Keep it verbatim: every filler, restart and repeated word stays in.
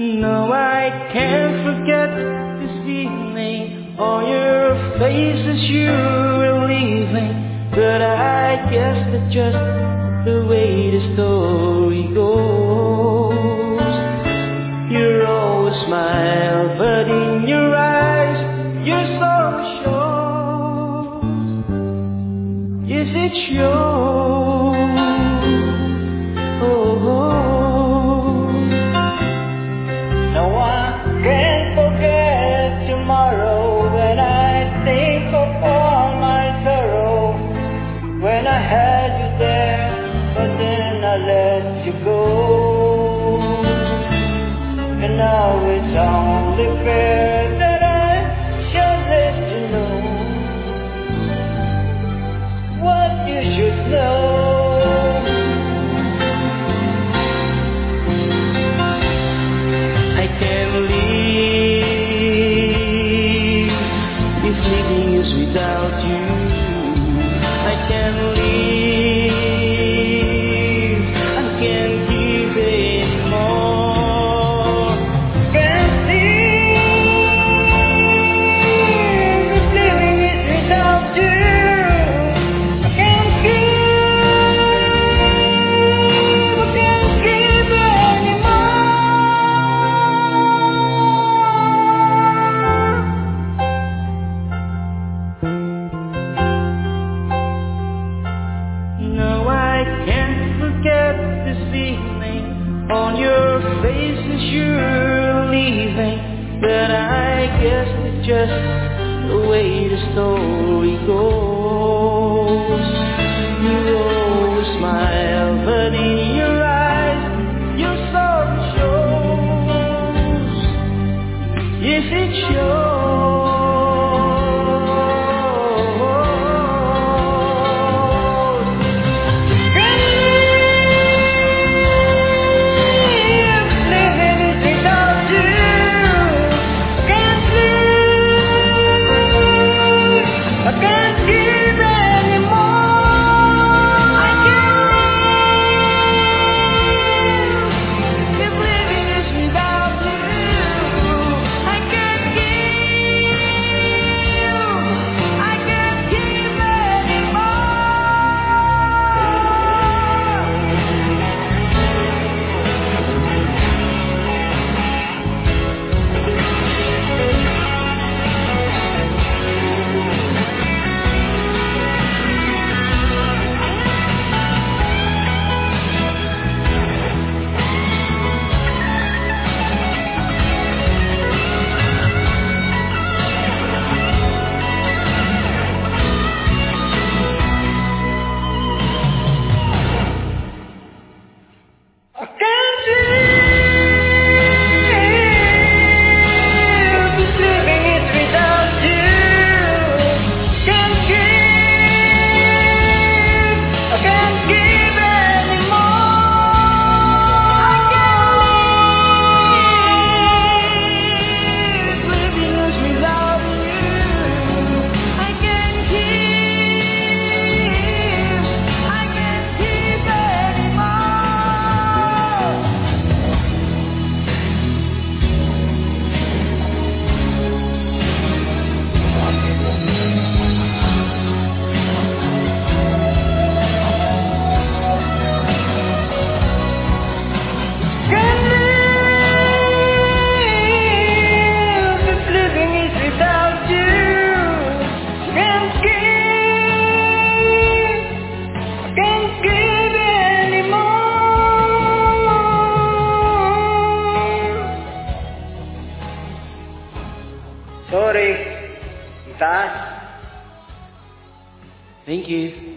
No, I can't forget this evening. On your face as you were leaving. But I guess that's just the way the story goes. You always smile, but in your eyes your sorrow shows. Yes, it shows. Oh, oh. No, I can't forget tomorrow when I think of all my sorrow. When I had you there, but then I let you go. And now it's only fair that I should let you know what you should know. I can't live if living is without you. I can't live, I can't give anymore. Can't live if living is without you. I can't give, I can't give No, I can't forget this evening. On your face as you're leaving. But I guess it's just the way the story goes. You always smile, but in your eyes your sorrow shows. Yes, it shows. Sorry, Ita. Thank you.